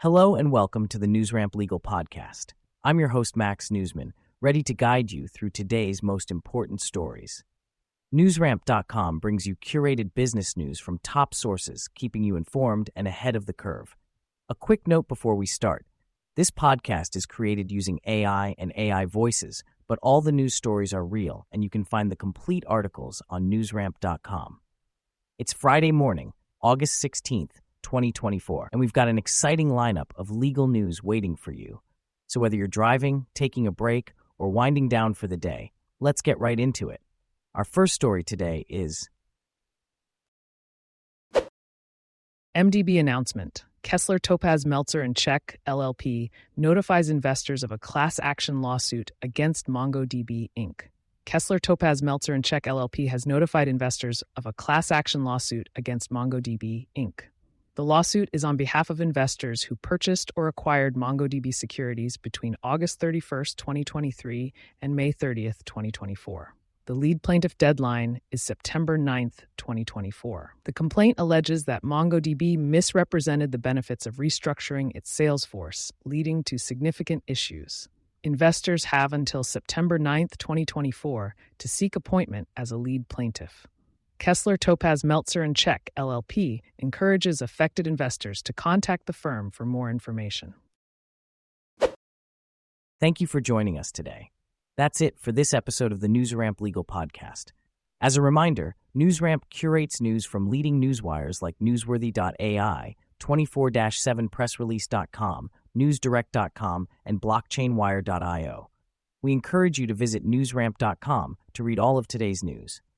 Hello and welcome to the NewsRamp Legal Podcast. I'm your host, Max Newsman, ready to guide you through today's most important stories. NewsRamp.com brings you curated business news from top sources, keeping you informed and ahead of the curve. A quick note before we start. This podcast is created using AI and AI voices, but all the news stories are real, and you can find the complete articles on NewsRamp.com. It's Friday morning, August 16th, 2024, and we've got an exciting lineup of legal news waiting for you. So whether you're driving, taking a break, or winding down for the day, let's get right into it. Our first story today is MDB announcement. Kessler Topaz Meltzer and Czech LLP notifies investors of a class action lawsuit against MongoDB Inc. Kessler Topaz Meltzer and Czech LLP has notified investors of a class action lawsuit against MongoDB Inc. The lawsuit is on behalf of investors who purchased or acquired MongoDB securities between August 31st, 2023 and May 30th, 2024. The lead plaintiff deadline is September 9th, 2024. The complaint alleges that MongoDB misrepresented the benefits of restructuring its sales force, leading to significant issues. Investors have until September 9th, 2024 to seek appointment as a lead plaintiff. Kessler Topaz Meltzer and Czech LLP encourages affected investors to contact the firm for more information. Thank you for joining us today. That's it for this episode of the NewsRamp Legal Podcast. As a reminder, NewsRamp curates news from leading newswires like Newsworthy.ai, 24-7pressrelease.com, NewsDirect.com, and BlockchainWire.io. We encourage you to visit NewsRamp.com to read all of today's news.